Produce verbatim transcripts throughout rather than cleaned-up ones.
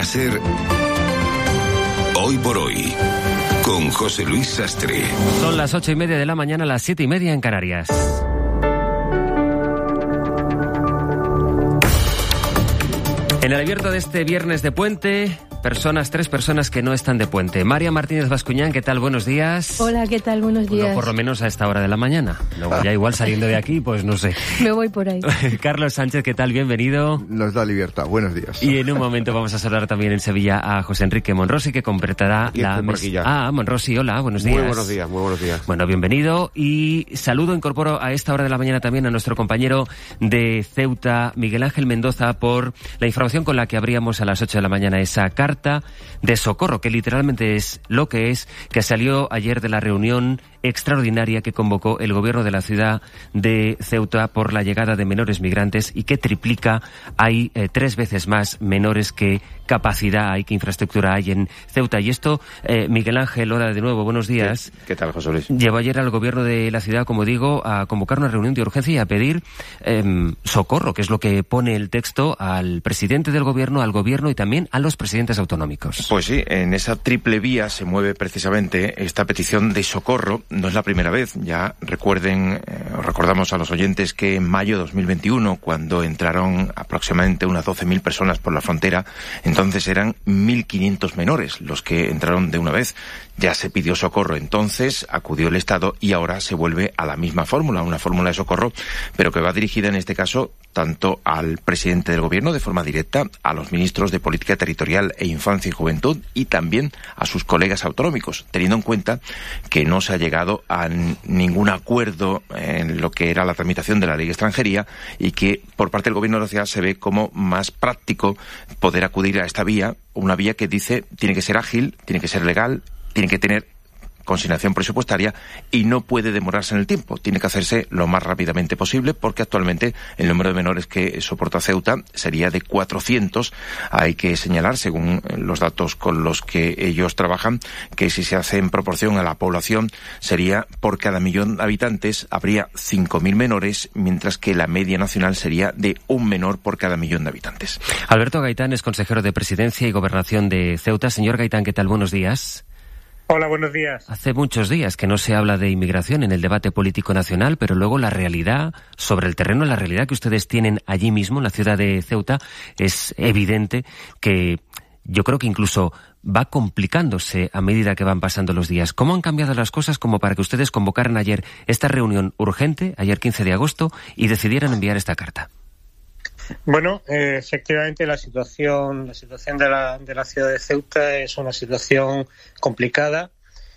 ser Hoy por Hoy, con José Luis Sastre. Son las ocho y media de la mañana, las siete y media en Canarias. En el abierto de este viernes de puente, personas, tres personas que no están de puente. María Martínez Bascuñán, ¿qué tal? Buenos días. Hola, ¿qué tal? Buenos días. Bueno, por lo menos a esta hora de la mañana. Luego ya igual saliendo de aquí, pues no sé. Me voy por ahí. Carlos Sánchez, ¿qué tal? Bienvenido. Nos da libertad. Buenos días. Y en un momento vamos a saludar también en Sevilla a José Enrique Monrosi, que completará la mesa. Ah, Monrosi, hola, buenos días. Muy buenos días, muy buenos días. Bueno, bienvenido. Y saludo, incorporo a esta hora de la mañana también a nuestro compañero de Ceuta, Miguel Ángel Mendoza, por la información con la que abríamos a las ocho de la mañana esa carta de socorro, que literalmente es lo que es, que salió ayer de la reunión extraordinaria que convocó el gobierno de la ciudad de Ceuta por la llegada de menores migrantes y que triplica, hay eh, tres veces más menores que capacidad hay, que infraestructura hay en Ceuta. Y esto, eh, Miguel Ángel, hola de nuevo, buenos días. ¿Qué, qué tal, José Luis? Llevó ayer al gobierno de la ciudad, como digo, a convocar una reunión de urgencia y a pedir eh, socorro, que es lo que pone el texto, al presidente del gobierno, al gobierno y también a los presidentes autonómicos. Pues sí, en esa triple vía se mueve precisamente esta petición de socorro. No es la primera vez, ya recuerden, eh, recordamos a los oyentes que en mayo de dos mil veintiuno, cuando entraron aproximadamente unas doce mil personas por la frontera, entonces eran mil quinientos menores los que entraron de una vez. Ya se pidió socorro entonces, acudió el Estado y ahora se vuelve a la misma fórmula, una fórmula de socorro, pero que va dirigida en este caso tanto al presidente del gobierno de forma directa, a los ministros de Política Territorial e Infancia y Juventud y también a sus colegas autonómicos, teniendo en cuenta que no se ha llegado a ningún acuerdo en lo que era la tramitación de la ley de extranjería y que por parte del gobierno de la ciudad se ve como más práctico poder acudir a esta vía, una vía que dice tiene que ser ágil, tiene que ser legal, tiene que tener consignación presupuestaria y no puede demorarse en el tiempo. Tiene que hacerse lo más rápidamente posible porque actualmente el número de menores que soporta Ceuta sería de cuatrocientos. Hay que señalar, según los datos con los que ellos trabajan, que si se hace en proporción a la población sería por cada millón de habitantes habría cinco mil menores, mientras que la media nacional sería de un menor por cada millón de habitantes. Alberto Gaitán es consejero de Presidencia y Gobernación de Ceuta. Señor Gaitán, ¿qué tal? Buenos días. Hola, buenos días. Hace muchos días que no se habla de inmigración en el debate político nacional, pero luego la realidad, sobre el terreno, la realidad que ustedes tienen allí mismo, en la ciudad de Ceuta, es evidente que yo creo que incluso va complicándose a medida que van pasando los días. ¿Cómo han cambiado las cosas como para que ustedes convocaran ayer esta reunión urgente, ayer quince de agosto, y decidieran enviar esta carta? Bueno, eh, efectivamente la situación, la situación de la, de la ciudad de Ceuta es una situación complicada.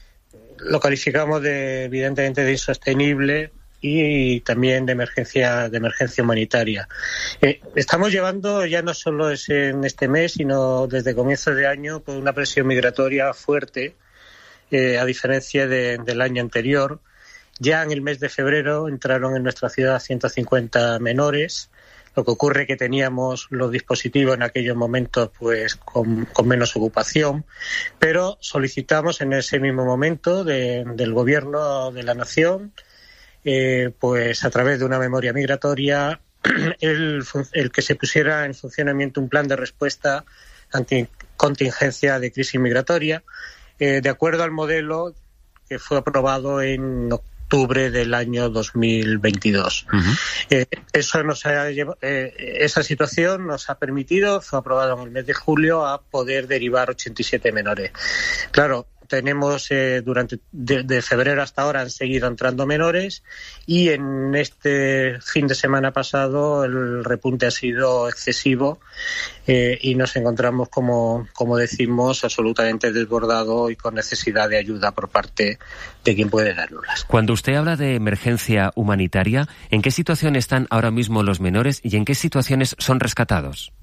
Lo calificamos de, evidentemente, de insostenible y también de emergencia, de emergencia humanitaria. Eh, estamos llevando, ya no solo es en este mes, sino desde comienzos de año, pues una presión migratoria fuerte, eh, a diferencia de, del año anterior. Ya en el mes de febrero entraron en nuestra ciudad ciento cincuenta menores. Lo que ocurre es que teníamos los dispositivos en aquellos momentos pues con, con menos ocupación, pero solicitamos en ese mismo momento de, del Gobierno de la Nación, eh, pues a través de una memoria migratoria, el, el que se pusiera en funcionamiento un plan de respuesta ante contingencia de crisis migratoria, eh, de acuerdo al modelo que fue aprobado en octubre octubre del año dos mil veintidós. Uh-huh. Eh, eso nos ha llevado, eh, esa situación nos ha permitido, fue aprobado en el mes de julio, a poder derivar ochenta y siete menores. Claro, tenemos eh, durante de, de febrero hasta ahora han seguido entrando menores y en este fin de semana pasado el repunte ha sido excesivo eh, y nos encontramos, como, como decimos, absolutamente desbordado y con necesidad de ayuda por parte de quien puede darnoslas. Cuando usted habla de emergencia humanitaria, ¿en qué situación están ahora mismo los menores y en qué situaciones son rescatados?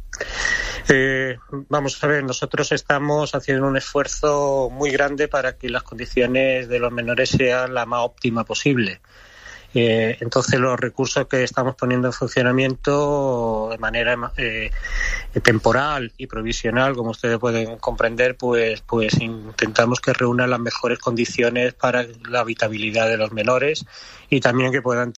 Eh, vamos a ver, nosotros estamos haciendo un esfuerzo muy grande para que las condiciones de los menores sean la más óptima posible. Eh, entonces los recursos que estamos poniendo en funcionamiento de manera eh, temporal y provisional, como ustedes pueden comprender, pues, pues intentamos que reúnan las mejores condiciones para la habitabilidad de los menores y también que puedan